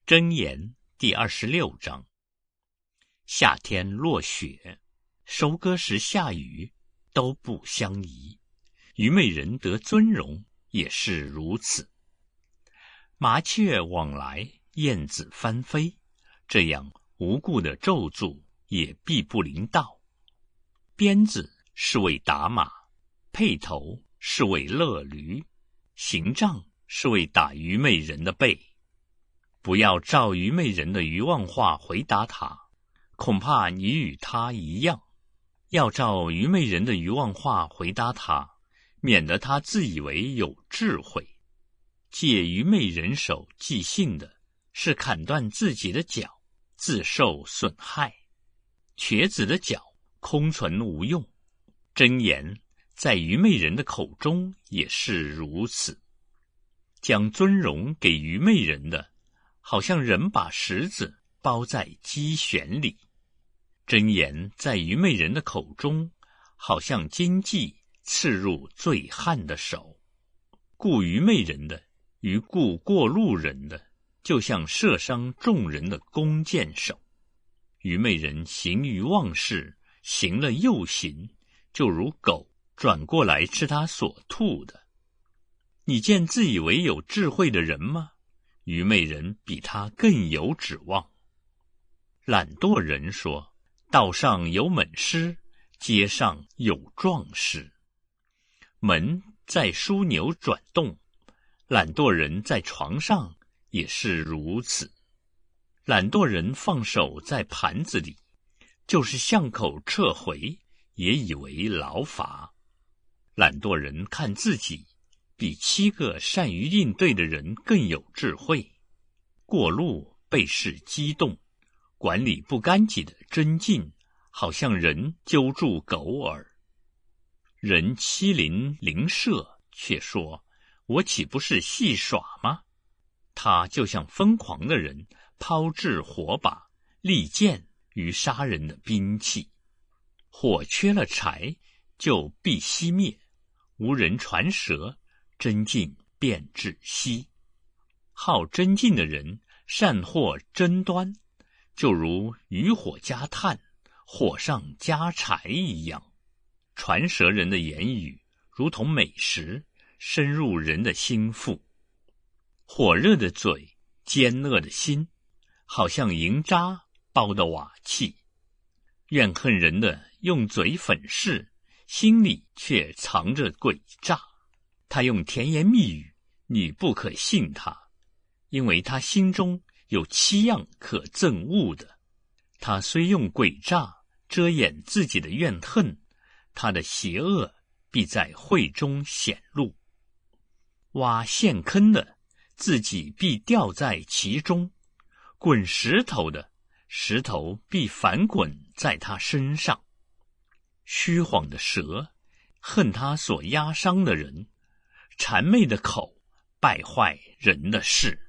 箴言第26章。夏天落雪，收割时下雨，都不相宜。愚昧人得尊荣，也是如此。麻雀往来，燕子翻飞，这样无故的咒诅也必不临到。鞭子是为打马，辔头是为勒驴，刑杖是为打愚昧人的背。不要照愚昧人的愚妄话回答他，恐怕你与他一样。要照愚昧人的愚妄话回答他，免得他自以为有智慧。借愚昧人手寄信的，是砍断自己的脚，自受损害。瘸子的脚空存无用。箴言在愚昧人的口中也是如此。将尊荣给愚昧人的，好像人把石子包在鸡旋里。箴言在愚昧人的口中，好像荆棘刺入醉汉的手。顾愚昧人的与顾过路人的，就像射伤众人的弓箭手。愚昧人行于妄事，行了又行，就如狗转过来吃他所吐的。你见自以为有智慧的人吗？愚昧人比他更有指望。懒惰人说，道上有猛狮，街上有壮士。门在枢纽转动，懒惰人在床上也是如此。懒惰人放手在盘子里，就是巷口撤回，也以为劳乏。懒惰人看自己比7个善于应对的人更有智慧。过路被事激动，管理不干净的真境，好像人揪住狗耳。人欺凌邻舍，却说我岂不是戏耍吗？他就像疯狂的人，抛掷火把、利剑与杀人的兵器。火缺了柴，就必熄灭。无人传舌，真境便止息。好真境的人善获真端，就如渔火加炭，火上加柴一样。传舌人的言语如同美食，深入人的心腹。火热的嘴，奸恶的心，好像银渣包的瓦器。怨恨人的用嘴粉饰，心里却藏着诡诈。他用甜言蜜语，你不可信他，因为他心中有7样可憎恶的。他虽用诡诈遮掩自己的怨恨，他的邪恶必在会中显露。挖陷坑的，自己必掉在其中；滚石头的，石头必反滚在他身上。虚谎的舌，恨他所压伤的人；谄媚的口，败坏人的事。